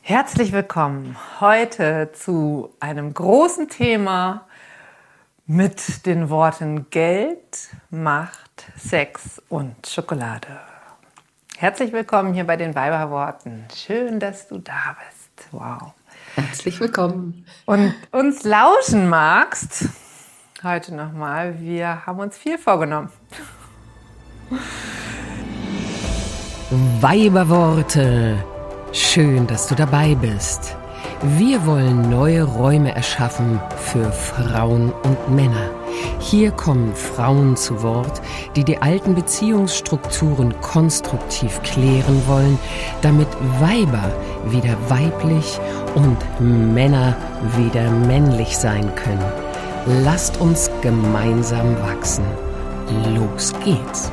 Herzlich willkommen heute zu einem großen Thema mit den Worten Geld, Macht, Sex und Schokolade. Herzlich willkommen hier bei den Weiberworten. Schön, dass du da bist. Wow. Herzlich willkommen. Und uns lauschen magst, heute nochmal, wir haben uns viel vorgenommen. Weiberworte. Schön, dass du dabei bist. Wir wollen neue Räume erschaffen für Frauen und Männer. Hier kommen Frauen zu Wort, die die alten Beziehungsstrukturen konstruktiv klären wollen, damit Weiber wieder weiblich und Männer wieder männlich sein können. Lasst uns gemeinsam wachsen. Los geht's.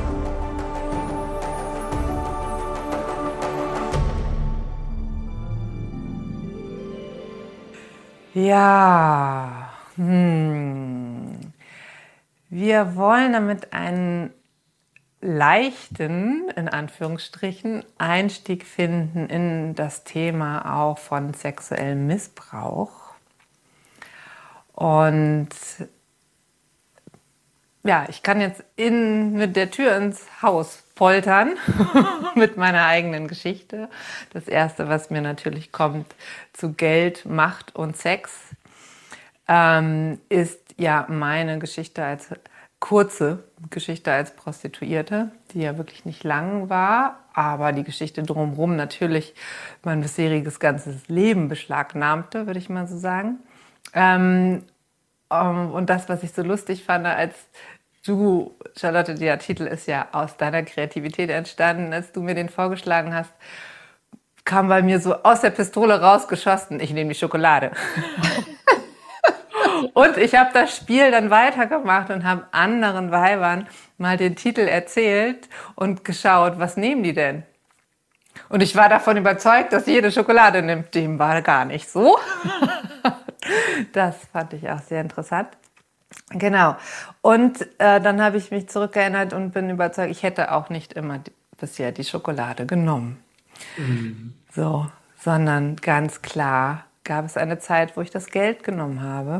Ja, wir wollen damit einen leichten, in Anführungsstrichen, Einstieg finden in das Thema auch von sexuellem Missbrauch. Und ja, ich kann jetzt mit der Tür ins Haus poltern mit meiner eigenen Geschichte. Das Erste, was mir natürlich kommt zu Geld, Macht und Sex, ist ja meine Geschichte als kurze Geschichte als Prostituierte, die ja wirklich nicht lang war, aber die Geschichte drumherum natürlich mein bisheriges ganzes Leben beschlagnahmte, würde ich mal so sagen. Und das, was ich so lustig fand, als du, Charlotte, der Titel ist ja aus deiner Kreativität entstanden, als du mir den vorgeschlagen hast, kam bei mir so aus der Pistole rausgeschossen, ich nehme die Schokolade. Und ich habe das Spiel dann weitergemacht und habe anderen Weibern mal den Titel erzählt und geschaut, was nehmen die denn? Und ich war davon überzeugt, dass jede Schokolade nimmt. Dem war gar nicht so. Das fand ich auch sehr interessant. Genau. Und dann habe ich mich zurückerinnert und bin überzeugt, ich hätte auch nicht immer bisher die Schokolade genommen. So, sondern ganz klar gab es eine Zeit, wo ich das Geld genommen habe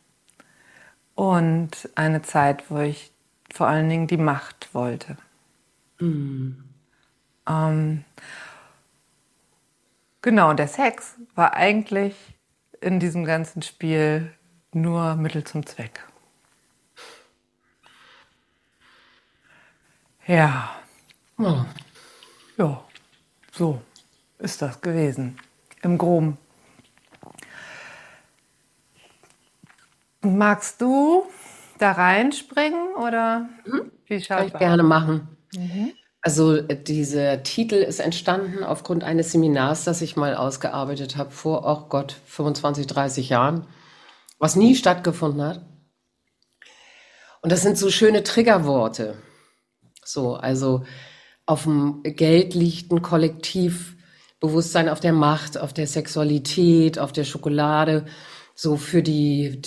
und eine Zeit, wo ich vor allen Dingen die Macht wollte. Genau, und der Sex war eigentlich in diesem ganzen Spiel nur Mittel zum Zweck. Ja. Oh. Ja, so ist das gewesen. Im Groben. Magst du da reinspringen oder wie Kann schaut ich das? gerne machen. Also dieser Titel ist entstanden aufgrund eines Seminars, das ich mal ausgearbeitet habe vor, oh Gott, 25, 30 Jahren, was nie stattgefunden hat. Und das sind so schöne Triggerworte. So, also auf dem Geld liegt ein Kollektivbewusstsein, auf der Macht, auf der Sexualität, auf der Schokolade, so für die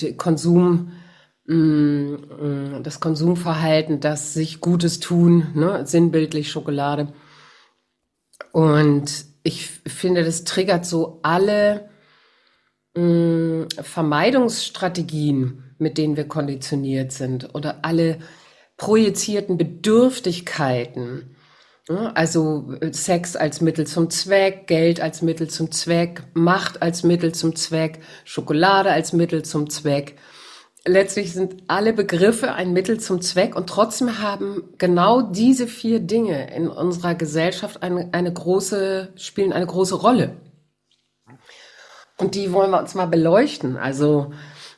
das Konsumverhalten, das sich Gutes tun, ne, sinnbildlich Schokolade. Und ich finde, das triggert so alle Vermeidungsstrategien, mit denen wir konditioniert sind, oder alle projizierten Bedürftigkeiten. Ja, also Sex als Mittel zum Zweck, Geld als Mittel zum Zweck, Macht als Mittel zum Zweck, Schokolade als Mittel zum Zweck. Letztlich sind alle Begriffe ein Mittel zum Zweck und trotzdem haben genau diese 4 Dinge in unserer Gesellschaft spielen eine große Rolle. Und die wollen wir uns mal beleuchten. Also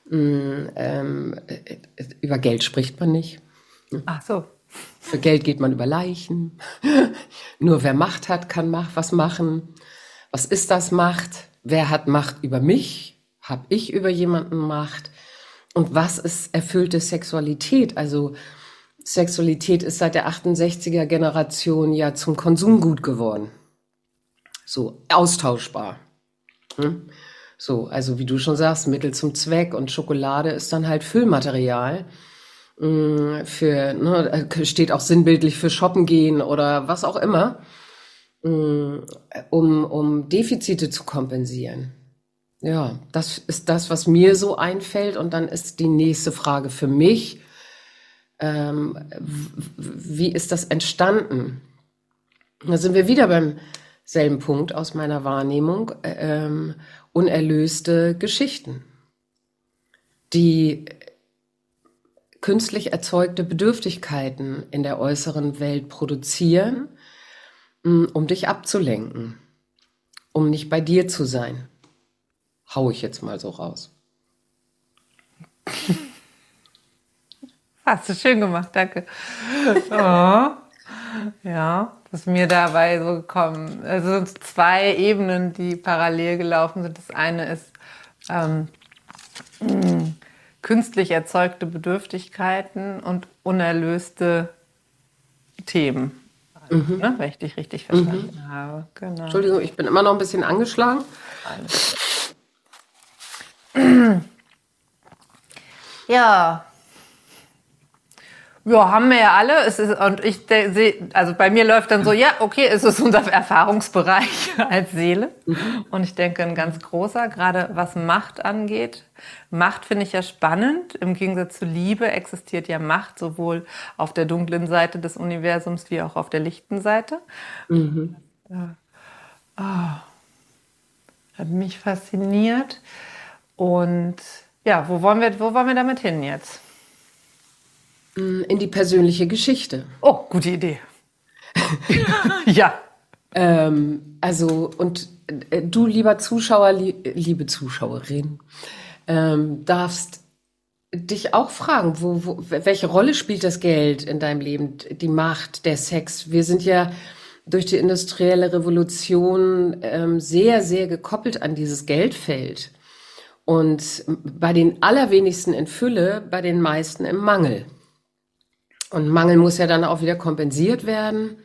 über Geld spricht man nicht. Ach so. Für Geld geht man über Leichen. Nur wer Macht hat, kann was machen. Was ist das Macht? Wer hat Macht über mich? Hab ich über jemanden Macht? Und was ist erfüllte Sexualität? Also Sexualität ist seit der 68er Generation ja zum Konsumgut geworden. So austauschbar. So, also wie du schon sagst, Mittel zum Zweck, und Schokolade ist dann halt Füllmaterial. Steht auch sinnbildlich für Shoppen gehen oder was auch immer. um Defizite zu kompensieren. Ja, das ist das, was mir so einfällt. Und dann ist die nächste Frage für mich, wie ist das entstanden? Da sind wir wieder beim selben Punkt aus meiner Wahrnehmung, unerlöste Geschichten, die künstlich erzeugte Bedürftigkeiten in der äußeren Welt produzieren, um dich abzulenken, um nicht bei dir zu sein. Hau ich jetzt mal so raus. Hast du schön gemacht, danke. Oh. Ja, das ist mir dabei so gekommen. Also es sind zwei Ebenen, die parallel gelaufen sind. Das eine ist künstlich erzeugte Bedürftigkeiten und unerlöste Themen. Ne, wenn ich dich richtig verstanden habe. Genau. Entschuldigung, ich bin immer noch ein bisschen angeschlagen. Ja. Ja, haben wir ja alle. Und ich sehe, also bei mir läuft dann so, ja, okay, es ist unser Erfahrungsbereich als Seele. Und ich denke, ein ganz großer, gerade was Macht angeht. Macht finde ich ja spannend. Im Gegensatz zu Liebe existiert ja Macht sowohl auf der dunklen Seite des Universums wie auch auf der lichten Seite. Hat mich fasziniert. Und ja, wo wollen wir damit hin jetzt? In die persönliche Geschichte. Oh, gute Idee. Ja. Und du, lieber Zuschauer, liebe Zuschauerin, darfst dich auch fragen, welche Rolle spielt das Geld in deinem Leben, die Macht, der Sex? Wir sind ja durch die industrielle Revolution sehr, sehr gekoppelt an dieses Geldfeld. Und bei den allerwenigsten in Fülle, bei den meisten im Mangel. Und Mangel muss ja dann auch wieder kompensiert werden.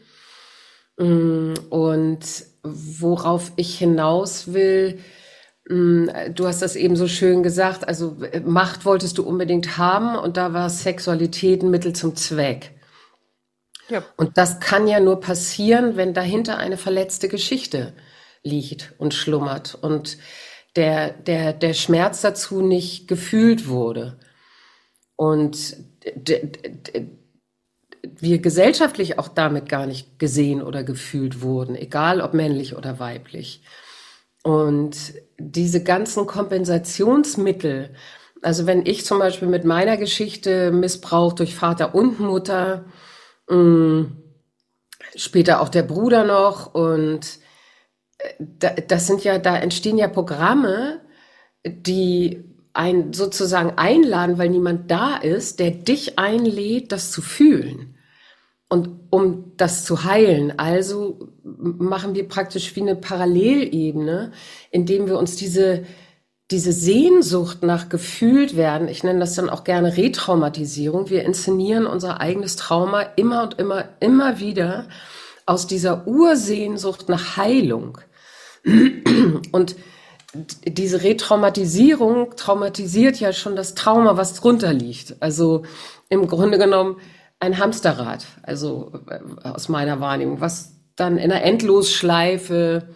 Und worauf ich hinaus will, du hast das eben so schön gesagt, also Macht wolltest du unbedingt haben und da war Sexualität ein Mittel zum Zweck. Ja. Und das kann ja nur passieren, wenn dahinter eine verletzte Geschichte liegt und schlummert und der Schmerz dazu nicht gefühlt wurde. Und wir gesellschaftlich auch damit gar nicht gesehen oder gefühlt wurden, egal ob männlich oder weiblich. Und diese ganzen Kompensationsmittel, also wenn ich zum Beispiel mit meiner Geschichte Missbrauch durch Vater und Mutter, später auch der Bruder noch, und da entstehen ja Programme, die einen sozusagen einladen, weil niemand da ist, der dich einlädt, das zu fühlen. Und um das zu heilen, also machen wir praktisch wie eine Parallelebene, indem wir uns diese Sehnsucht nach gefühlt werden, ich nenne das dann auch gerne Retraumatisierung, wir inszenieren unser eigenes Trauma immer und immer wieder aus dieser Ursehnsucht nach Heilung. Und diese Retraumatisierung traumatisiert ja schon das Trauma, was drunter liegt. Also im Grunde genommen ein Hamsterrad, also aus meiner Wahrnehmung, was dann in einer Endlosschleife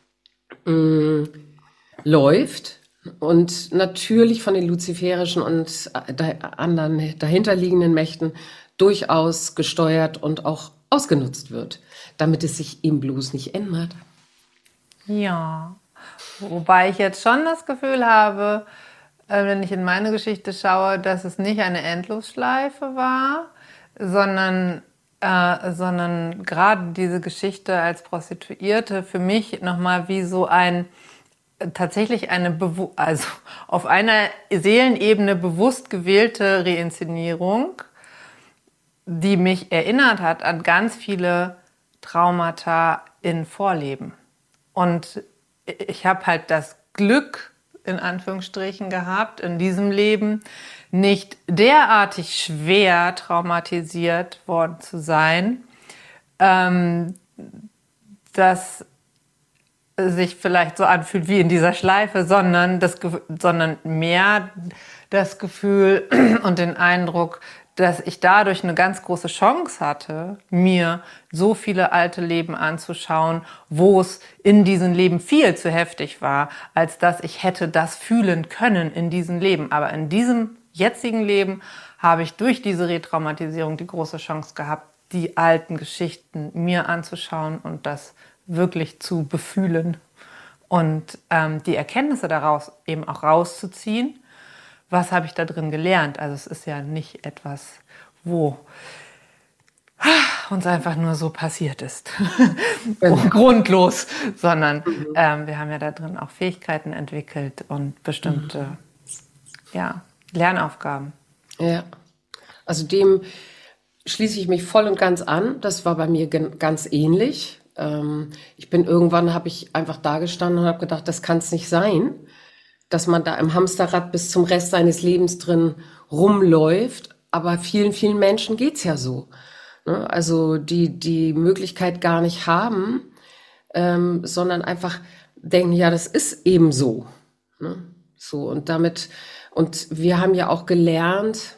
läuft und natürlich von den luziferischen und anderen dahinterliegenden Mächten durchaus gesteuert und auch ausgenutzt wird, damit es sich eben bloß nicht ändert. Ja. Wobei ich jetzt schon das Gefühl habe, wenn ich in meine Geschichte schaue, dass es nicht eine Endlosschleife war, sondern gerade diese Geschichte als Prostituierte für mich nochmal wie so tatsächlich also auf einer Seelenebene bewusst gewählte Reinszenierung, die mich erinnert hat an ganz viele Traumata in Vorleben. Und ich habe halt das Glück, in Anführungsstrichen, gehabt, in diesem Leben nicht derartig schwer traumatisiert worden zu sein, dass sich vielleicht so anfühlt wie in dieser Schleife, sondern mehr das Gefühl und den Eindruck, dass ich dadurch eine ganz große Chance hatte, mir so viele alte Leben anzuschauen, wo es in diesen Leben viel zu heftig war, als dass ich hätte das fühlen können in diesem Leben. Aber in diesem jetzigen Leben habe ich durch diese Retraumatisierung die große Chance gehabt, die alten Geschichten mir anzuschauen und das wirklich zu befühlen und die Erkenntnisse daraus eben auch rauszuziehen. Was habe ich da drin gelernt? Also es ist ja nicht etwas, wo uns einfach nur so passiert ist, grundlos, sondern wir haben ja da drin auch Fähigkeiten entwickelt und bestimmte Lernaufgaben. Ja, also dem schließe ich mich voll und ganz an. Das war bei mir ganz ähnlich. Habe ich einfach da gestanden und habe gedacht, das kann es nicht sein, dass man da im Hamsterrad bis zum Rest seines Lebens drin rumläuft. Aber vielen, vielen Menschen geht's ja so. Ne? Also die Möglichkeit gar nicht haben, sondern einfach denken, ja, das ist eben so. Ne? So, und wir haben ja auch gelernt,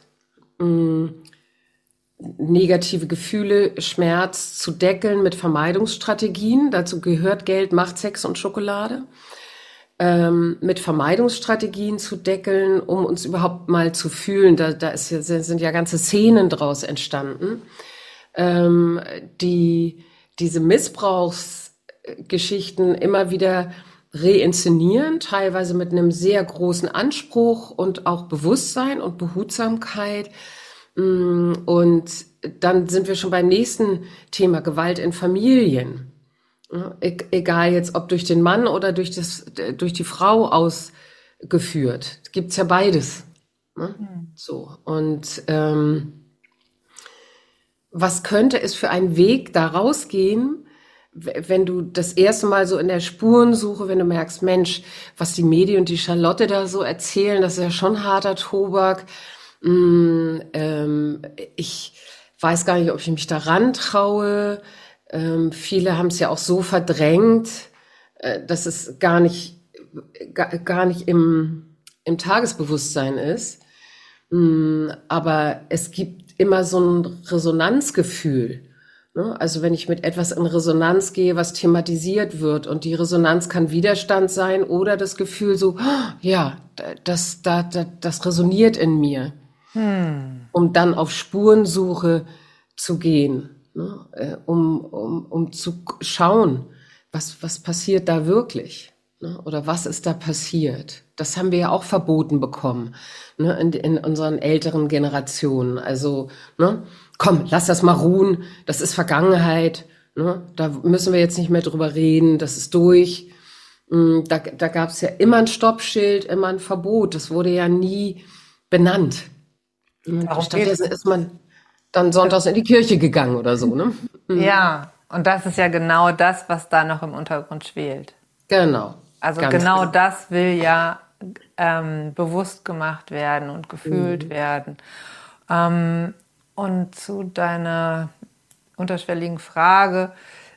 negative Gefühle, Schmerz zu deckeln mit Vermeidungsstrategien. Dazu gehört Geld, Macht, Sex und Schokolade. Mit Vermeidungsstrategien zu deckeln, um uns überhaupt mal zu fühlen. Sind ja ganze Szenen draus entstanden, diese Missbrauchsgeschichten immer wieder reinszenieren, teilweise mit einem sehr großen Anspruch und auch Bewusstsein und Behutsamkeit. Und dann sind wir schon beim nächsten Thema, Gewalt in Familien. Egal jetzt, ob durch den Mann oder durch die Frau ausgeführt. Gibt's ja beides. Ne? So. Und was könnte es für ein Weg da rausgehen, wenn du das erste Mal so in der Spurensuche, wenn du merkst, Mensch, was die Medi und die Charlotte da so erzählen, das ist ja schon harter Tobak. Ich weiß gar nicht, ob ich mich da rantraue. Viele haben es ja auch so verdrängt, dass es gar nicht im Tagesbewusstsein ist. Aber es gibt immer so ein Resonanzgefühl. Ne? Also wenn ich mit etwas in Resonanz gehe, was thematisiert wird, und die Resonanz kann Widerstand sein oder das Gefühl so, ja, das resoniert in mir, um dann auf Spurensuche zu gehen. Ne, um zu schauen, was passiert da wirklich, ne, oder was ist da passiert. Das haben wir ja auch verboten bekommen, ne, in unseren älteren Generationen. Also, ne, komm, lass das mal ruhen, das ist Vergangenheit, ne, da müssen wir jetzt nicht mehr drüber reden, das ist durch. Da gab es ja immer ein Stoppschild, immer ein Verbot, das wurde ja nie benannt. Stattdessen ist man dann sonntags in die Kirche gegangen oder so, ne? Ja, und das ist ja genau das, was da noch im Untergrund schwelt. Genau. Also genau das will ja bewusst gemacht werden und gefühlt werden. Und zu deiner unterschwelligen Frage,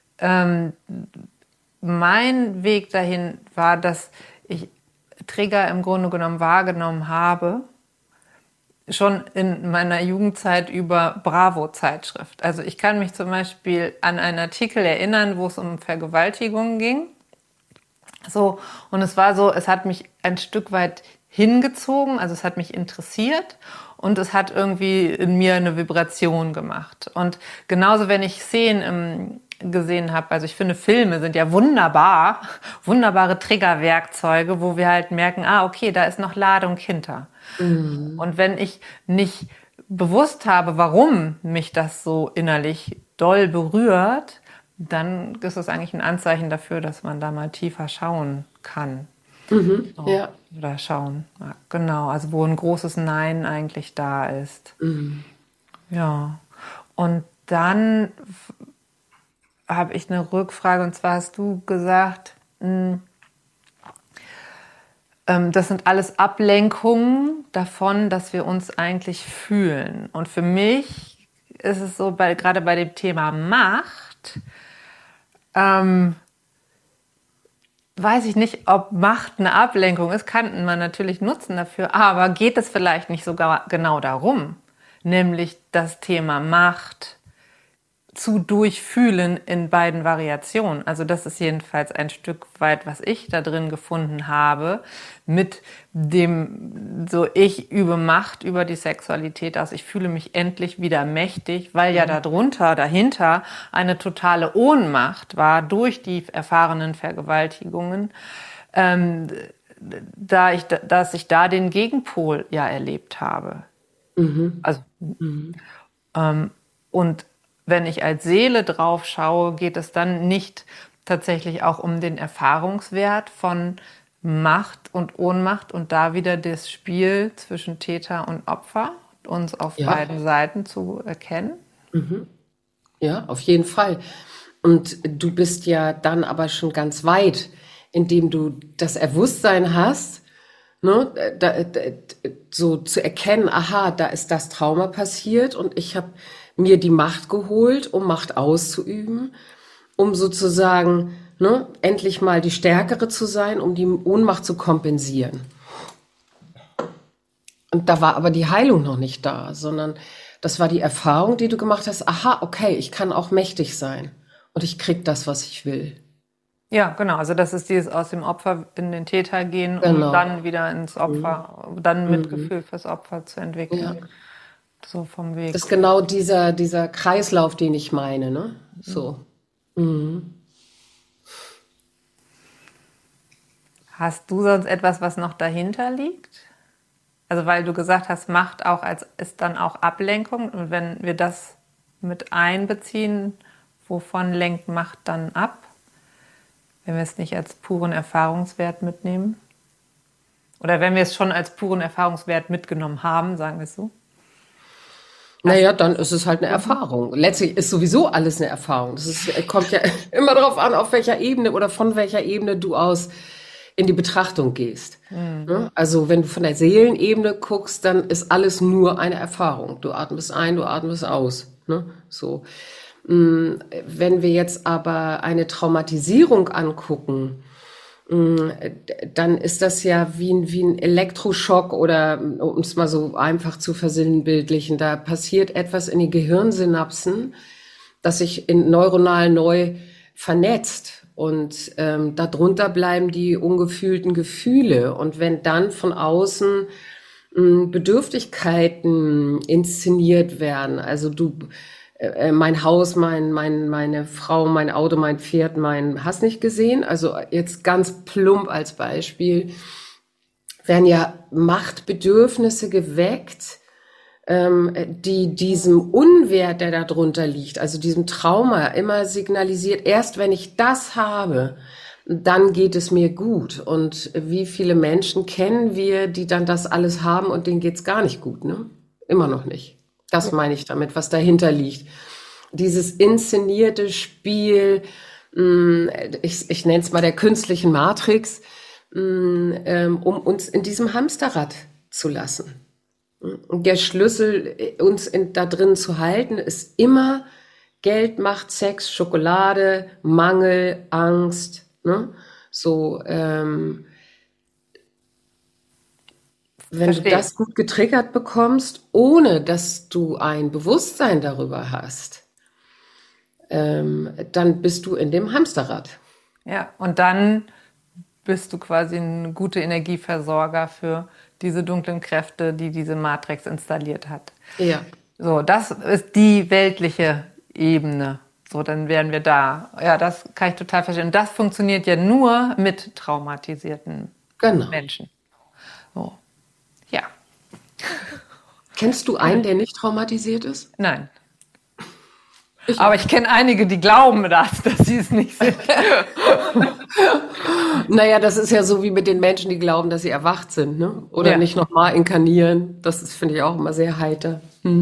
mein Weg dahin war, dass ich Trigger im Grunde genommen wahrgenommen habe, schon in meiner Jugendzeit über Bravo-Zeitschrift. Also ich kann mich zum Beispiel an einen Artikel erinnern, wo es um Vergewaltigung ging. So, und es war so, es hat mich ein Stück weit hingezogen, also es hat mich interessiert und es hat irgendwie in mir eine Vibration gemacht. Und genauso, wenn ich Szenen gesehen habe, also ich finde, Filme sind ja wunderbare Triggerwerkzeuge, wo wir halt merken, okay, da ist noch Ladung hinter. Und wenn ich nicht bewusst habe, warum mich das so innerlich doll berührt, dann ist es eigentlich ein Anzeichen dafür, dass man da mal tiefer schauen kann. Ja. Oder schauen. Ja, genau, also wo ein großes Nein eigentlich da ist. Ja. Und dann habe ich eine Rückfrage, und zwar hast du gesagt, das sind alles Ablenkungen davon, dass wir uns eigentlich fühlen. Und für mich ist es so, gerade bei dem Thema Macht, weiß ich nicht, ob Macht eine Ablenkung ist, kann man natürlich nutzen dafür, aber geht es vielleicht nicht sogar genau darum, nämlich das Thema Macht zu durchfühlen in beiden Variationen. Also das ist jedenfalls ein Stück weit, was ich da drin gefunden habe, mit dem, so ich übe Macht über die Sexualität aus. Ich fühle mich endlich wieder mächtig, weil ja dahinter eine totale Ohnmacht war durch die erfahrenen Vergewaltigungen, dass ich da den Gegenpol ja erlebt habe. Also, und wenn ich als Seele drauf schaue, geht es dann nicht tatsächlich auch um den Erfahrungswert von Macht und Ohnmacht und da wieder das Spiel zwischen Täter und Opfer, uns auf beiden Seiten zu erkennen? Ja, auf jeden Fall. Und du bist ja dann aber schon ganz weit, indem du das Bewusstsein hast, ne, so zu erkennen, aha, da ist das Trauma passiert und ich habe mir die Macht geholt, um Macht auszuüben, um sozusagen, ne, endlich mal die Stärkere zu sein, um die Ohnmacht zu kompensieren. Und da war aber die Heilung noch nicht da, sondern das war die Erfahrung, die du gemacht hast. Aha, okay, ich kann auch mächtig sein und ich krieg das, was ich will. Ja, genau. Also das ist dieses aus dem Opfer in den Täter gehen, um dann wieder ins Opfer, dann Mitgefühl fürs Opfer zu entwickeln. Ja. So vom Weg. Das ist genau dieser Kreislauf, den ich meine, ne? So. Hast du sonst etwas, was noch dahinter liegt? Also weil du gesagt hast, Macht auch ist dann auch Ablenkung. Und wenn wir das mit einbeziehen, wovon lenkt Macht dann ab? Wenn wir es nicht als puren Erfahrungswert mitnehmen? Oder wenn wir es schon als puren Erfahrungswert mitgenommen haben, sagen wir es so? Naja, dann ist es halt eine Erfahrung. Letztlich ist sowieso alles eine Erfahrung. Kommt ja immer darauf an, auf welcher Ebene oder von welcher Ebene du aus in die Betrachtung gehst. Also wenn du von der Seelenebene guckst, dann ist alles nur eine Erfahrung. Du atmest ein, du atmest aus. Ne? So. Wenn wir jetzt aber eine Traumatisierung angucken, dann ist das ja wie ein Elektroschock oder, um es mal so einfach zu versinnbildlichen, da passiert etwas in den Gehirnsynapsen, das sich neuronal neu vernetzt und darunter bleiben die ungefühlten Gefühle. Und wenn dann von außen Bedürftigkeiten inszeniert werden, also mein Haus, meine Frau, mein Auto, mein Pferd, hast nicht gesehen. Also jetzt ganz plump als Beispiel werden ja Machtbedürfnisse geweckt, die diesem Unwert, der da drunter liegt, also diesem Trauma immer signalisiert, erst wenn ich das habe, dann geht es mir gut. Und wie viele Menschen kennen wir, die dann das alles haben und denen geht's gar nicht gut, ne? Immer noch nicht. Das meine ich damit, was dahinter liegt. Dieses inszenierte Spiel, ich nenne es mal der künstlichen Matrix, um uns in diesem Hamsterrad zu lassen. Und der Schlüssel, uns da drin zu halten, ist immer Geld, Macht, Sex, Schokolade, Mangel, Angst. Ne? So, wenn du das gut getriggert bekommst, ohne dass du ein Bewusstsein darüber hast, dann bist du in dem Hamsterrad. Ja, und dann bist du quasi ein guter Energieversorger für diese dunklen Kräfte, die diese Matrix installiert hat. Ja. So, das ist die weltliche Ebene. So, dann wären wir da. Ja, das kann ich total verstehen. Und das funktioniert ja nur mit traumatisierten Menschen. So. Ja. Kennst du einen, der nicht traumatisiert ist? Nein. Aber ich kenne einige, die glauben dass sie es nicht sind. Naja, das ist ja so wie mit den Menschen, die glauben, dass sie erwacht sind, ne? Oder nicht nochmal inkarnieren. Das ist, finde ich, auch immer sehr heiter.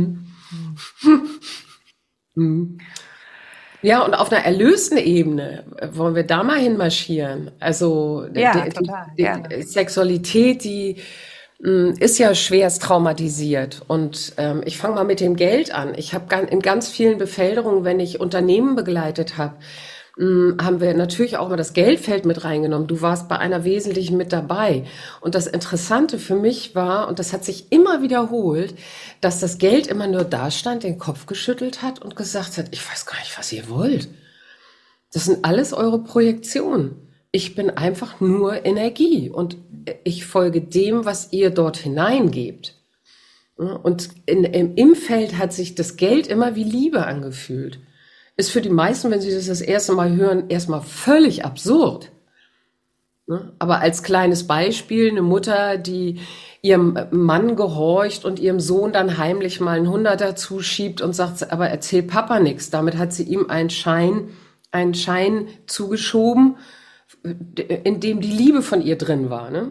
Ja, und auf einer erlösten Ebene wollen wir da mal hinmarschieren. Also die Sexualität, die ist ja schwerst traumatisiert. Und ich fange mal mit dem Geld an. Ich habe in ganz vielen Befälderungen, wenn ich Unternehmen begleitet habe, haben wir natürlich auch mal das Geldfeld mit reingenommen. Du warst bei einer wesentlichen mit dabei. Und das Interessante für mich war, und das hat sich immer wiederholt, dass das Geld immer nur da stand, den Kopf geschüttelt hat und gesagt hat, ich weiß gar nicht, was ihr wollt. Das sind alles eure Projektionen. Ich bin einfach nur Energie und ich folge dem, was ihr dort hineingebt. Und im Feld hat sich das Geld immer wie Liebe angefühlt. Ist für die meisten, wenn sie das erste Mal hören, erstmal völlig absurd. Aber als kleines Beispiel, eine Mutter, die ihrem Mann gehorcht und ihrem Sohn dann heimlich mal einen Hunderter zuschiebt und sagt, aber erzähl Papa nichts. Damit hat sie ihm einen Schein zugeschoben, in dem die Liebe von ihr drin war, ne?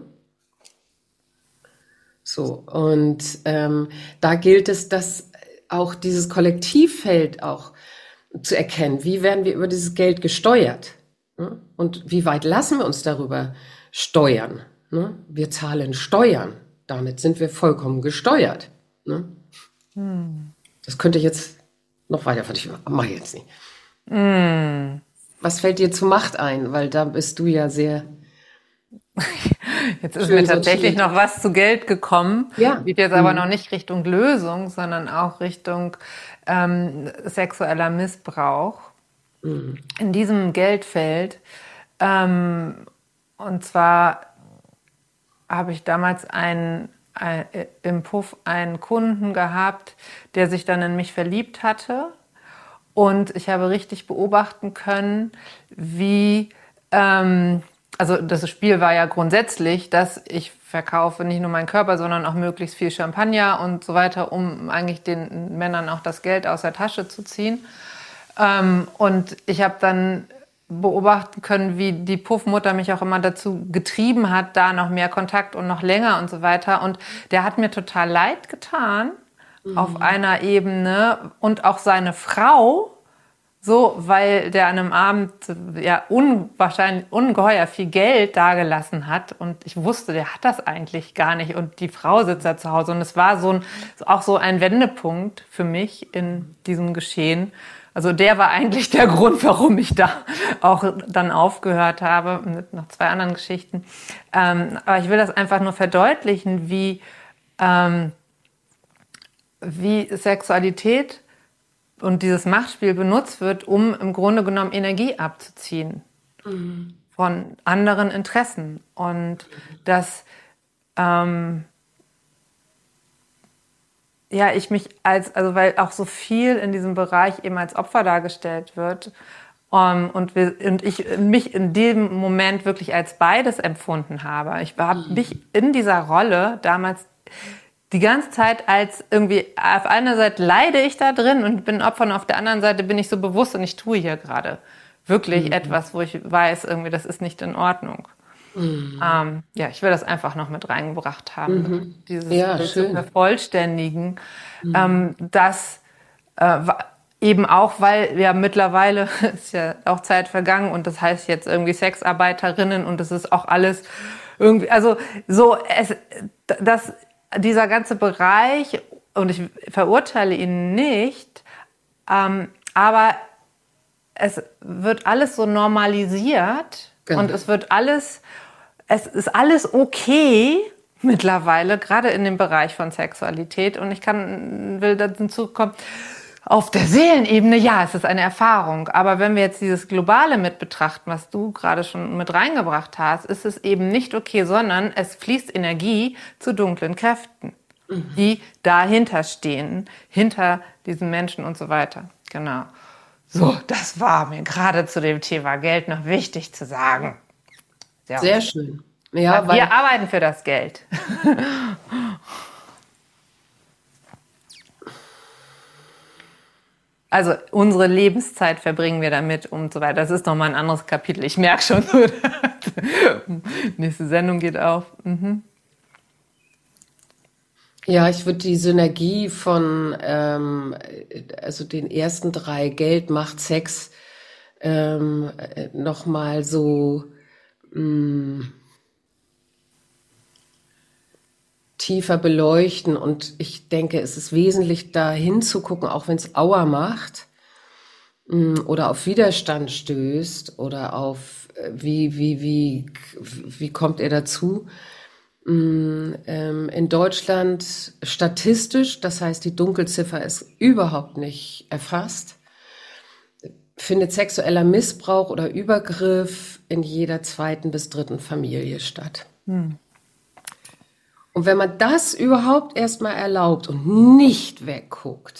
So, und da gilt es, dass auch dieses Kollektivfeld auch zu erkennen. Wie werden wir über dieses Geld gesteuert? Ne? Und wie weit lassen wir uns darüber steuern? Ne? Wir zahlen Steuern. Damit sind wir vollkommen gesteuert. Ne? Das könnte ich jetzt noch weiter vertiefen. Mach ich jetzt nicht. Was fällt dir zu Macht ein? Weil da bist du ja sehr... Jetzt ist mir tatsächlich noch was zu Geld gekommen. Ja. Geht jetzt aber noch nicht Richtung Lösung, sondern auch Richtung sexueller Missbrauch. In diesem Geldfeld. Und zwar habe ich damals im Puff einen Kunden gehabt, der sich dann in mich verliebt hatte. Und ich habe richtig beobachten können, wie... also das Spiel war ja grundsätzlich, dass ich verkaufe nicht nur meinen Körper, sondern auch möglichst viel Champagner und so weiter, um eigentlich den Männern auch das Geld aus der Tasche zu ziehen. Und ich habe dann beobachten können, wie die Puffmutter mich auch immer dazu getrieben hat, da noch mehr Kontakt und noch länger und so weiter. Und der hat mir total leid getan auf einer Ebene und auch seine Frau, so, weil der an einem Abend ja wahrscheinlich ungeheuer viel Geld dagelassen hat und ich wusste, der hat das eigentlich gar nicht und die Frau sitzt da zu Hause und es war auch so ein Wendepunkt für mich in diesem Geschehen. Also der war eigentlich der Grund, warum ich da auch dann aufgehört habe mit noch 2 anderen Geschichten. Aber ich will das einfach nur verdeutlichen, wie Sexualität und dieses Machtspiel benutzt wird, um im Grunde genommen Energie abzuziehen von anderen Interessen. Und dass ich mich weil auch so viel in diesem Bereich eben als Opfer dargestellt wird und ich mich in dem Moment wirklich als beides empfunden habe. Ich habe mich in dieser Rolle damals die ganze Zeit als irgendwie, auf einer Seite leide ich da drin und bin Opfer und auf der anderen Seite bin ich so bewusst und ich tue hier gerade wirklich etwas, wo ich weiß, irgendwie, das ist nicht in Ordnung. Ich will das einfach noch mit reingebracht haben, dieses Bild zu vervollständigen, dass eben auch, weil ja mittlerweile ist ja auch Zeit vergangen und das heißt jetzt irgendwie Sexarbeiterinnen und das ist auch alles irgendwie, also so, dieser ganze Bereich, und ich verurteile ihn nicht, aber es wird alles so normalisiert und es ist alles okay mittlerweile, gerade in dem Bereich von Sexualität. Und ich will dazu kommen, auf der Seelenebene, ja, es ist eine Erfahrung. Aber wenn wir jetzt dieses Globale mit betrachten, was du gerade schon mit reingebracht hast, ist es eben nicht okay, sondern es fließt Energie zu dunklen Kräften, die dahinter stehen, hinter diesen Menschen und so weiter. Genau. So, das war mir gerade zu dem Thema Geld noch wichtig zu sagen. Sehr schön. Ja, wir arbeiten für das Geld. Also unsere Lebenszeit verbringen wir damit und so weiter. Das ist nochmal ein anderes Kapitel. Ich merke schon, nächste Sendung geht auf. Ja, ich würde die Synergie von also den ersten 3, Geld, Macht, Sex, nochmal so tiefer beleuchten. Und ich denke, es ist wesentlich, da hinzugucken, auch wenn es Aua macht, oder auf Widerstand stößt oder auf wie kommt er dazu? In Deutschland statistisch, das heißt, die Dunkelziffer ist überhaupt nicht erfasst, findet sexueller Missbrauch oder Übergriff in jeder zweiten bis dritten Familie statt. Und wenn man das überhaupt erstmal erlaubt und nicht wegguckt,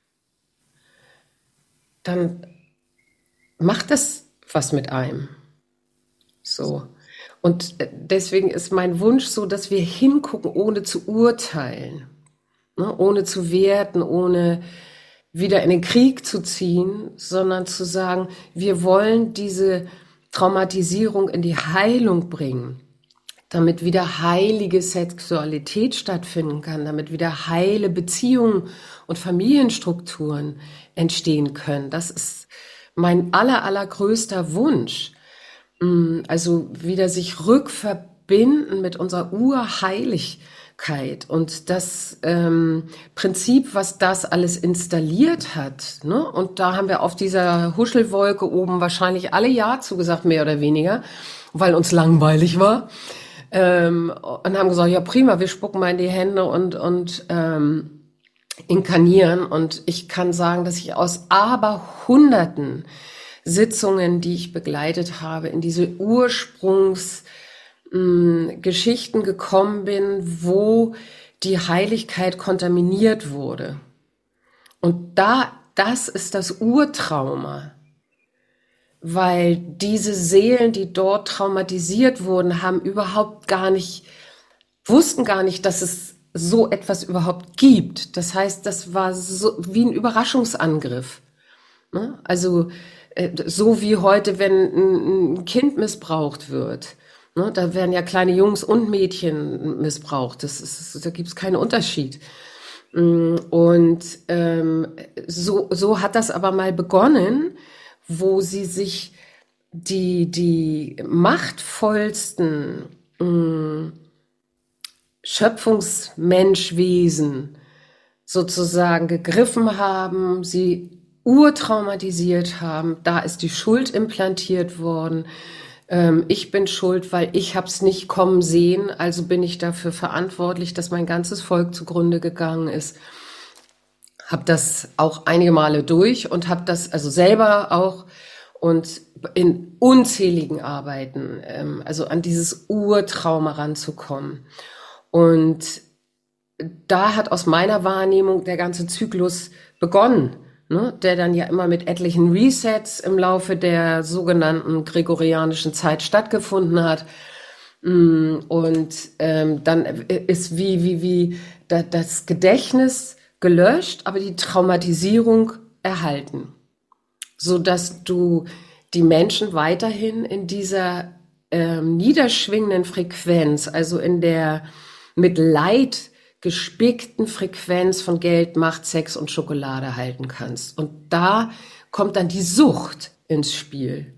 dann macht das was mit einem. So. Und deswegen ist mein Wunsch so, dass wir hingucken, ohne zu urteilen, ne? Ohne zu werten, ohne wieder in den Krieg zu ziehen, sondern zu sagen, wir wollen diese Traumatisierung in die Heilung bringen, damit wieder heilige Sexualität stattfinden kann, damit wieder heile Beziehungen und Familienstrukturen entstehen können. Das ist mein allergrößter Wunsch. Also wieder sich rückverbinden mit unserer Urheiligkeit und das Prinzip, was das alles installiert hat. Ne? Und da haben wir auf dieser Huschelwolke oben wahrscheinlich alle Ja zugesagt, mehr oder weniger, weil uns langweilig war. Und haben gesagt, ja prima, wir spucken mal in die Hände und inkarnieren. Und ich kann sagen, dass ich aus Aberhunderten Sitzungen, die ich begleitet habe, in diese Ursprungsgeschichten gekommen bin, wo die Heiligkeit kontaminiert wurde. Und das ist das Urtrauma, weil diese Seelen, die dort traumatisiert wurden, wussten gar nicht, dass es so etwas überhaupt gibt. Das heißt, das war so wie ein Überraschungsangriff. Ne? Also so wie heute, wenn ein Kind missbraucht wird. Ne? Da werden ja kleine Jungs und Mädchen missbraucht. Da gibt es keinen Unterschied. Und so hat das aber mal begonnen, wo sie sich die machtvollsten Schöpfungsmenschwesen sozusagen gegriffen haben, sie urtraumatisiert haben. Da ist die Schuld implantiert worden. Ich bin schuld, weil ich habe es nicht kommen sehen, also bin ich dafür verantwortlich, dass mein ganzes Volk zugrunde gegangen ist. Habe das auch einige Male durch und habe das also selber auch und in unzähligen Arbeiten, also an dieses Urtrauma ranzukommen. Und da hat aus meiner Wahrnehmung der ganze Zyklus begonnen, ne, der dann ja immer mit etlichen Resets im Laufe der sogenannten gregorianischen Zeit stattgefunden hat. Und dann ist wie das Gedächtnis gelöscht, aber die Traumatisierung erhalten, so dass du die Menschen weiterhin in dieser niederschwingenden Frequenz, also in der mit Leid gespickten Frequenz von Geld, Macht, Sex und Schokolade halten kannst. Und da kommt dann die Sucht ins Spiel.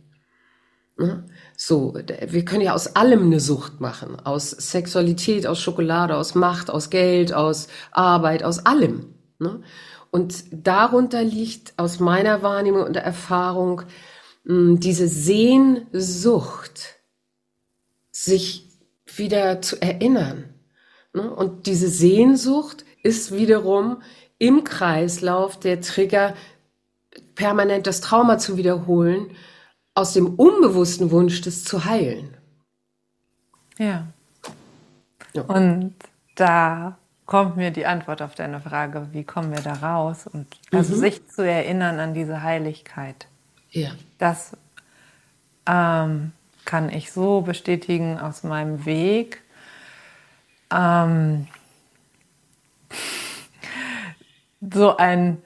So, wir können ja aus allem eine Sucht machen. Aus Sexualität, aus Schokolade, aus Macht, aus Geld, aus Arbeit, aus allem. Und darunter liegt aus meiner Wahrnehmung und Erfahrung diese Sehnsucht, sich wieder zu erinnern. Und diese Sehnsucht ist wiederum im Kreislauf der Trigger, permanent das Trauma zu wiederholen, aus dem unbewussten Wunsch, das zu heilen. Ja. Und da kommt mir die Antwort auf deine Frage, wie kommen wir da raus? Und also sich zu erinnern an diese Heiligkeit. Ja. Das kann ich so bestätigen aus meinem Weg. So eine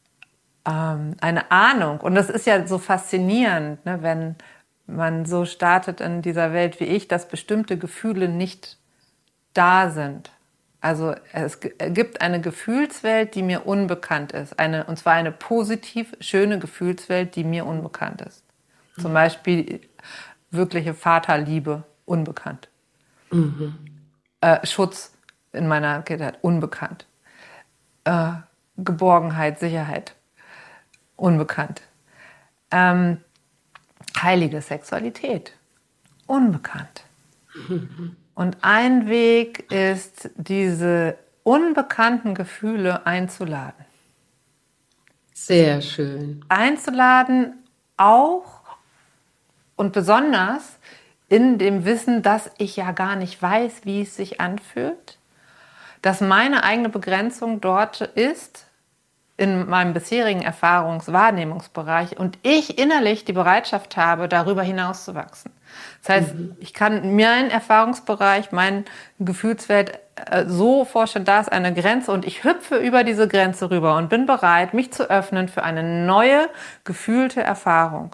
Ahnung. Und das ist ja so faszinierend, ne, wenn man so startet in dieser Welt wie ich, dass bestimmte Gefühle nicht da sind. Also es gibt eine Gefühlswelt, die mir unbekannt ist. Und zwar eine positiv schöne Gefühlswelt, die mir unbekannt ist. Zum Beispiel wirkliche Vaterliebe, unbekannt. Schutz in meiner Kindheit, unbekannt. Geborgenheit, Sicherheit, unbekannt. heilige Sexualität. Unbekannt. Und ein Weg ist, diese unbekannten Gefühle einzuladen. Sehr schön. Einzuladen auch und besonders in dem Wissen, dass ich ja gar nicht weiß, wie es sich anfühlt, dass meine eigene Begrenzung dort ist, in meinem bisherigen Wahrnehmungsbereich und ich innerlich die Bereitschaft habe, darüber hinaus zu wachsen. Das heißt, ich kann mir einen Erfahrungsbereich, meine Gefühlswelt so vorstellen, da ist eine Grenze und ich hüpfe über diese Grenze rüber und bin bereit, mich zu öffnen für eine neue, gefühlte Erfahrung.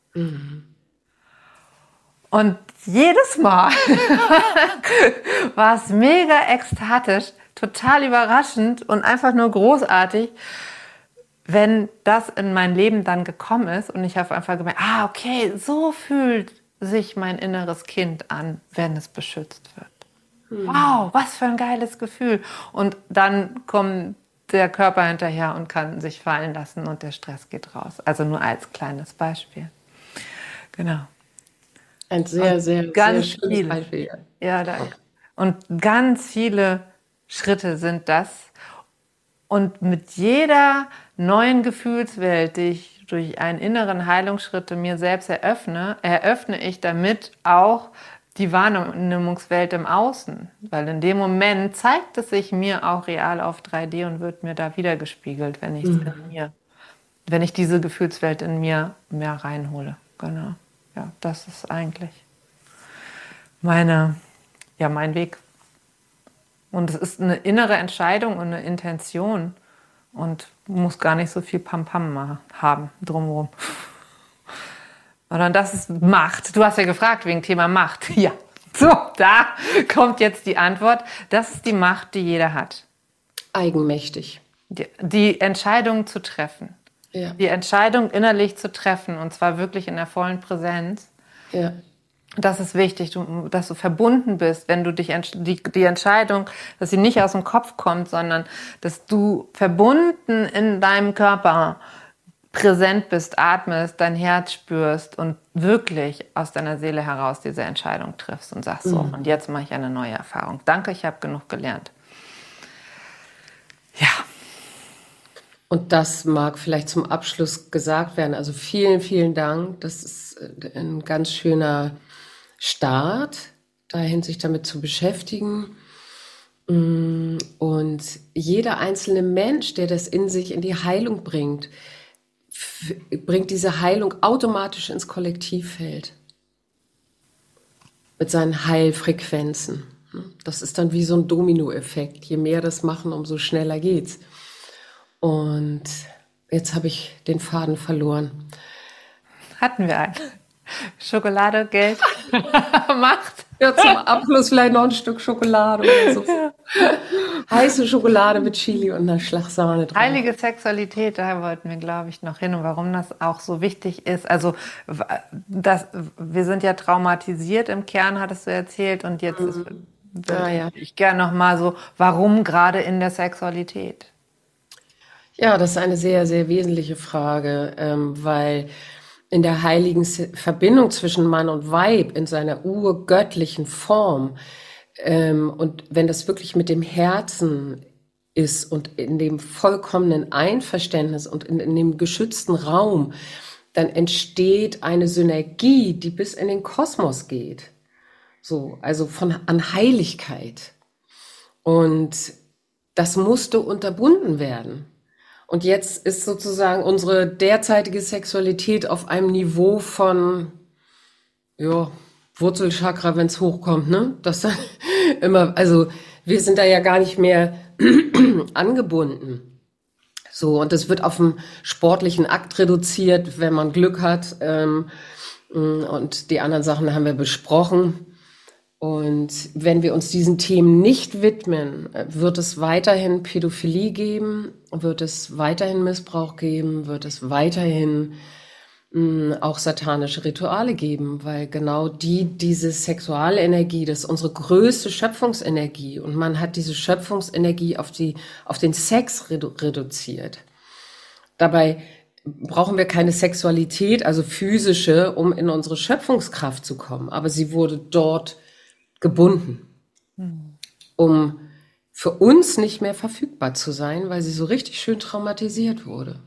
Und jedes Mal war es mega ekstatisch, total überraschend und einfach nur großartig, wenn das in mein Leben dann gekommen ist und ich habe einfach gemerkt, okay, so fühlt sich mein inneres Kind an, wenn es beschützt wird. Wow, was für ein geiles Gefühl. Und dann kommt der Körper hinterher und kann sich fallen lassen und der Stress geht raus. Also nur als kleines Beispiel. Genau. Ein sehr, sehr, sehr schönes Beispiel. Ja, danke. Und ganz viele Schritte sind das. Und mit jeder neuen Gefühlswelt, die ich durch einen inneren Heilungsschritt mir selbst eröffne ich damit auch die Wahrnehmungswelt im Außen. Weil in dem Moment zeigt es sich mir auch real auf 3D und wird mir da wiedergespiegelt, wenn ich diese Gefühlswelt in mir mehr reinhole. Genau. Ja, das ist eigentlich mein Weg. Und es ist eine innere Entscheidung und eine Intention und muss gar nicht so viel Pam-Pam haben drumherum. Sondern das ist Macht. Du hast ja gefragt wegen Thema Macht. Ja, so, da kommt jetzt die Antwort. Das ist die Macht, die jeder hat. Eigenmächtig. Die Entscheidung zu treffen. Ja. Die Entscheidung innerlich zu treffen und zwar wirklich in der vollen Präsenz. Ja. Das ist wichtig, dass du verbunden bist, wenn du die Entscheidung, dass sie nicht aus dem Kopf kommt, sondern dass du verbunden in deinem Körper präsent bist, atmest, dein Herz spürst und wirklich aus deiner Seele heraus diese Entscheidung triffst und sagst so, und jetzt mache ich eine neue Erfahrung. Danke, ich habe genug gelernt. Ja. Und das mag vielleicht zum Abschluss gesagt werden. Also vielen, vielen Dank. Das ist ein ganz schöner Start, dahin sich damit zu beschäftigen. Und jeder einzelne Mensch, der das in sich in die Heilung bringt diese Heilung automatisch ins Kollektivfeld mit seinen Heilfrequenzen. Das ist dann wie so ein Dominoeffekt. Je mehr das machen, umso schneller geht's. Und jetzt habe ich den Faden verloren. Hatten wir einen. Schokolade, Geld, Macht. Ja, zum Abschluss vielleicht noch ein Stück Schokolade oder so. Ja. Heiße Schokolade mit Chili und einer Schlagsahne drauf. Heilige Sexualität, da wollten wir, glaube ich, noch hin. Und warum das auch so wichtig ist. Also, wir sind ja traumatisiert im Kern, hattest du erzählt. Und jetzt ich gerne noch mal so, warum gerade in der Sexualität? Ja, das ist eine sehr, sehr wesentliche Frage, weil in der heiligen Verbindung zwischen Mann und Weib in seiner urgöttlichen Form und wenn das wirklich mit dem Herzen ist und in dem vollkommenen Einverständnis und in dem geschützten Raum, dann entsteht eine Synergie, die bis in den Kosmos geht. So, also an Heiligkeit. Und das musste unterbunden werden. Und jetzt ist sozusagen unsere derzeitige Sexualität auf einem Niveau von, Wurzelchakra, wenn es hochkommt, ne? Das dann immer, also wir sind da ja gar nicht mehr angebunden. So, und es wird auf einen sportlichen Akt reduziert, wenn man Glück hat. Und die anderen Sachen haben wir besprochen. Und wenn wir uns diesen Themen nicht widmen, wird es weiterhin Pädophilie geben, wird es weiterhin Missbrauch geben, wird es weiterhin auch satanische Rituale geben, weil genau diese Sexualenergie, das ist unsere größte Schöpfungsenergie und man hat diese Schöpfungsenergie auf den Sex reduziert. Dabei brauchen wir keine Sexualität, also physische, um in unsere Schöpfungskraft zu kommen. Aber sie wurde dort gebunden, um für uns nicht mehr verfügbar zu sein, weil sie so richtig schön traumatisiert wurde.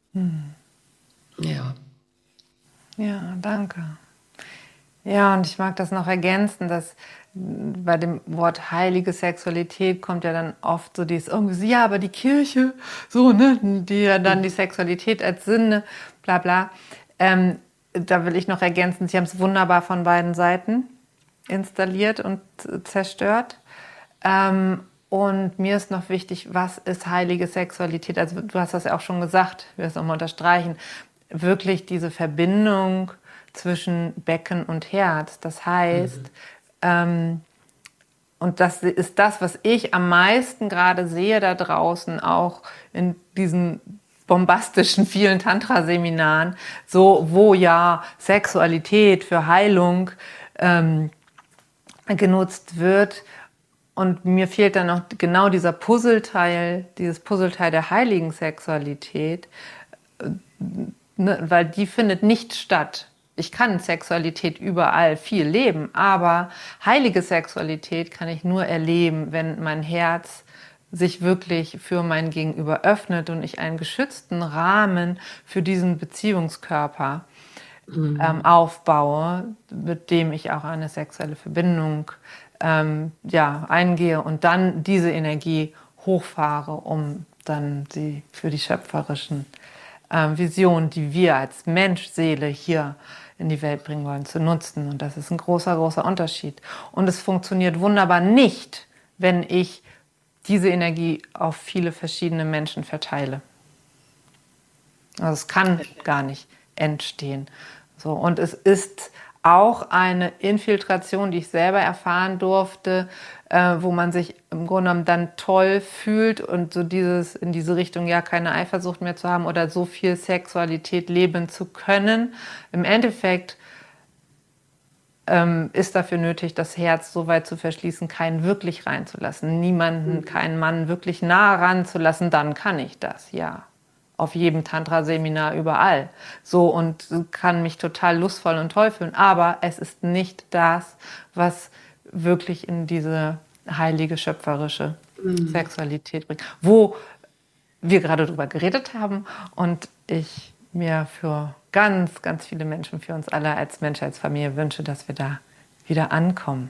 Ja. Ja, danke. Ja, und ich mag das noch ergänzen, dass bei dem Wort heilige Sexualität kommt ja dann oft so dieses irgendwie so, ja, aber die Kirche, so, ne, die ja dann die Sexualität als Sünde, bla bla. Da will ich noch ergänzen, sie haben es wunderbar von beiden Seiten installiert und zerstört. Und mir ist noch wichtig, was ist heilige Sexualität? Also du hast das ja auch schon gesagt, ich will das nochmal unterstreichen. Wirklich diese Verbindung zwischen Becken und Herz. Das heißt, und das ist das, was ich am meisten gerade sehe da draußen, auch in diesen bombastischen vielen Tantra-Seminaren, so wo ja Sexualität für Heilung genutzt wird. Und mir fehlt dann noch genau dieser dieses Puzzleteil der heiligen Sexualität, ne, weil die findet nicht statt. Ich kann Sexualität überall viel leben, aber heilige Sexualität kann ich nur erleben, wenn mein Herz sich wirklich für mein Gegenüber öffnet und ich einen geschützten Rahmen für diesen Beziehungskörper aufbaue, mit dem ich auch eine sexuelle Verbindung eingehe und dann diese Energie hochfahre, um dann sie für die schöpferischen Visionen, die wir als Mensch-Seele hier in die Welt bringen wollen, zu nutzen. Und das ist ein großer, großer Unterschied. Und es funktioniert wunderbar nicht, wenn ich diese Energie auf viele verschiedene Menschen verteile. Also es kann gar nicht entstehen. So, und es ist auch eine Infiltration, die ich selber erfahren durfte, wo man sich im Grunde genommen dann toll fühlt und so in diese Richtung, ja, keine Eifersucht mehr zu haben oder so viel Sexualität leben zu können. Im Endeffekt ist dafür nötig, das Herz so weit zu verschließen, keinen wirklich reinzulassen, niemanden, keinen Mann wirklich nah ranzulassen, dann kann ich das, ja. Auf jedem Tantra-Seminar überall. So, und kann mich total lustvoll und toll fühlen. Aber es ist nicht das, was wirklich in diese heilige, schöpferische Sexualität bringt. Wo wir gerade drüber geredet haben und ich mir für ganz, ganz viele Menschen, für uns alle als Menschheitsfamilie wünsche, dass wir da wieder ankommen.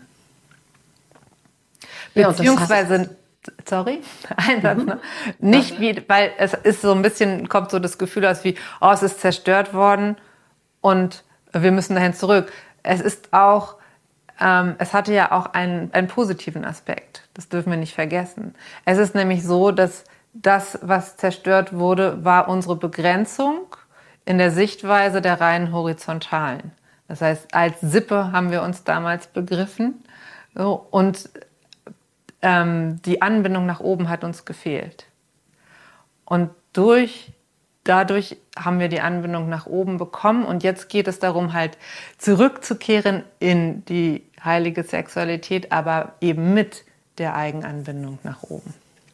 Ja, Beziehungsweise, sorry, ein Satz noch. Nicht wie, weil es ist so ein bisschen, kommt so das Gefühl aus wie, oh, es ist zerstört worden und wir müssen dahin zurück. Es ist auch, es hatte ja auch einen positiven Aspekt. Das dürfen wir nicht vergessen. Es ist nämlich so, dass das, was zerstört wurde, war unsere Begrenzung in der Sichtweise der reinen Horizontalen. Das heißt, als Sippe haben wir uns damals begriffen, so, und die Anbindung nach oben hat uns gefehlt. Und dadurch haben wir die Anbindung nach oben bekommen. Und jetzt geht es darum, halt zurückzukehren in die heilige Sexualität, aber eben mit der Eigenanbindung nach oben.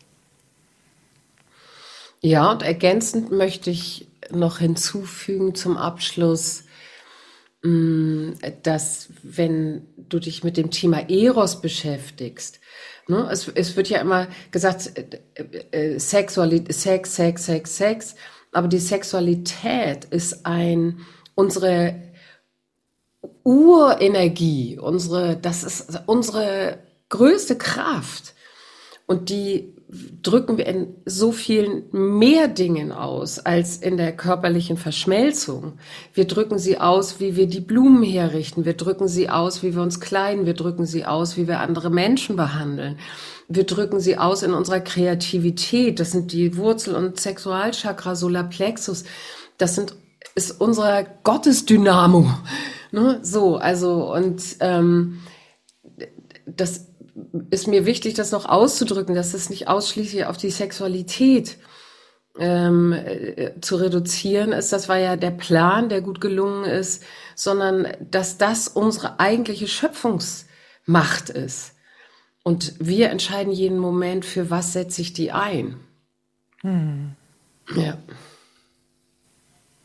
Ja, und ergänzend möchte ich noch hinzufügen zum Abschluss, dass wenn du dich mit dem Thema Eros beschäftigst, ne, es wird ja immer gesagt, Sex, aber die Sexualität ist unsere Urenergie, das ist unsere größte Kraft. Und die drücken wir in so vielen mehr Dingen aus als in der körperlichen Verschmelzung. Wir drücken sie aus, wie wir die Blumen herrichten. Wir drücken sie aus, wie wir uns kleiden. Wir drücken sie aus, wie wir andere Menschen behandeln. Wir drücken sie aus in unserer Kreativität. Das sind die Wurzel- und Sexualchakra, Solarplexus. Ist unser Gottesdynamo. Ne? So, also, und das ist mir wichtig, das noch auszudrücken, dass es nicht ausschließlich auf die Sexualität zu reduzieren ist. Das war ja der Plan, der gut gelungen ist, sondern dass das unsere eigentliche Schöpfungsmacht ist. Und wir entscheiden jeden Moment, für was setze ich die ein. Ja.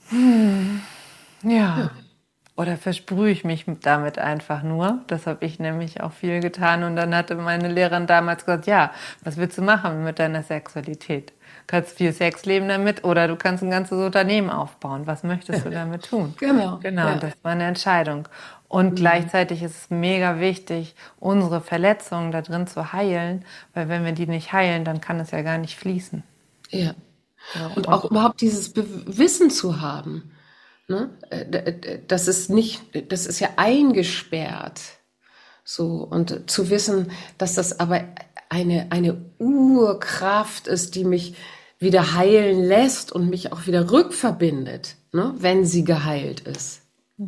Ja. Oder versprühe ich mich damit einfach nur? Das habe ich nämlich auch viel getan. Und dann hatte meine Lehrerin damals gesagt, ja, was willst du machen mit deiner Sexualität? Du kannst viel Sex leben damit oder du kannst ein ganzes Unternehmen aufbauen. Was möchtest du damit tun? Genau. Genau, Ja. das war eine Entscheidung. Und gleichzeitig ist es mega wichtig, unsere Verletzungen da drin zu heilen, weil wenn wir die nicht heilen, dann kann es ja gar nicht fließen. Ja. Ja, Und auch überhaupt dieses Wissen zu haben. Ne? Das ist nicht, das ist ja eingesperrt. So, und zu wissen, dass das aber eine Urkraft ist, die mich wieder heilen lässt und mich auch wieder rückverbindet, ne? Wenn sie geheilt ist.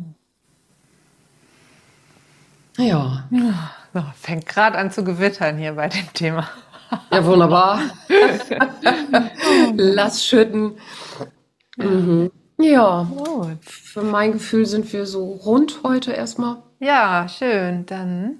Ja, so, fängt gerade an zu gewittern hier bei dem Thema. ja, wunderbar. Lass schütten. Ja, Gut. für mein Gefühl sind wir so rund heute erstmal. Ja, schön. Dann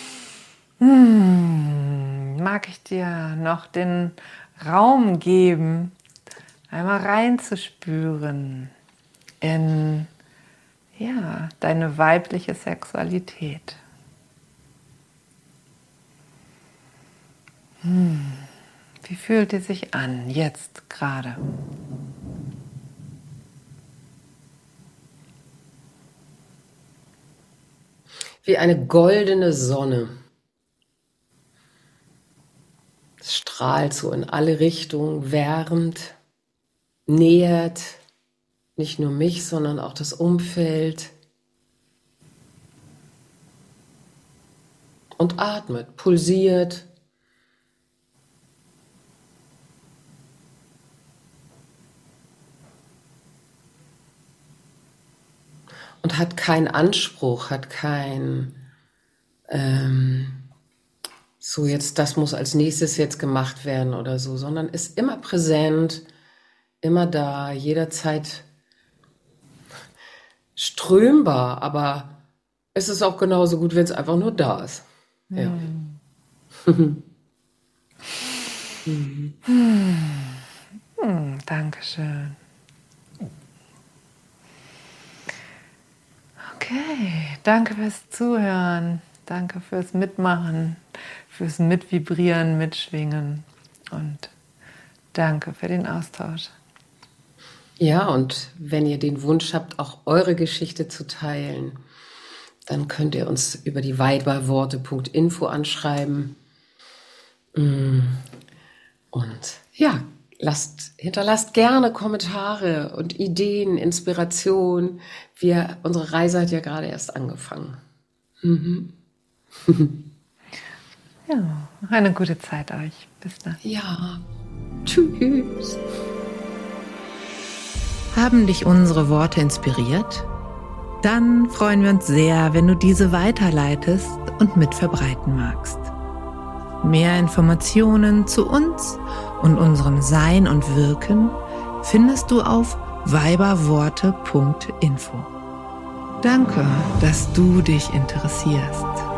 mag ich dir noch den Raum geben, einmal reinzuspüren in ja, deine weibliche Sexualität. Wie fühlt die sich an, jetzt gerade? Wie eine goldene Sonne. Es strahlt so in alle Richtungen, wärmt, nähert nicht nur mich, sondern auch das Umfeld. Und atmet, pulsiert. Und hat keinen Anspruch, hat kein, so jetzt, das muss als nächstes jetzt gemacht werden oder so, sondern ist immer präsent, immer da, jederzeit strömbar, aber es ist auch genauso gut, wenn es einfach nur da ist. Ja. Dankeschön. Okay, danke fürs Zuhören, danke fürs Mitmachen, fürs Mitvibrieren, Mitschwingen und danke für den Austausch. Ja, und wenn ihr den Wunsch habt, auch eure Geschichte zu teilen, dann könnt ihr uns über die weiberworte.info anschreiben. Und ja, hinterlasst gerne Kommentare und Ideen, Inspiration. Unsere Reise hat ja gerade erst angefangen. Ja, eine gute Zeit euch. Bis dann. Ja, tschüss. Haben dich unsere Worte inspiriert? Dann freuen wir uns sehr, wenn du diese weiterleitest und mitverbreiten magst. Mehr Informationen zu uns und unserem Sein und Wirken findest du auf weiberworte.info. Danke, dass du dich interessierst.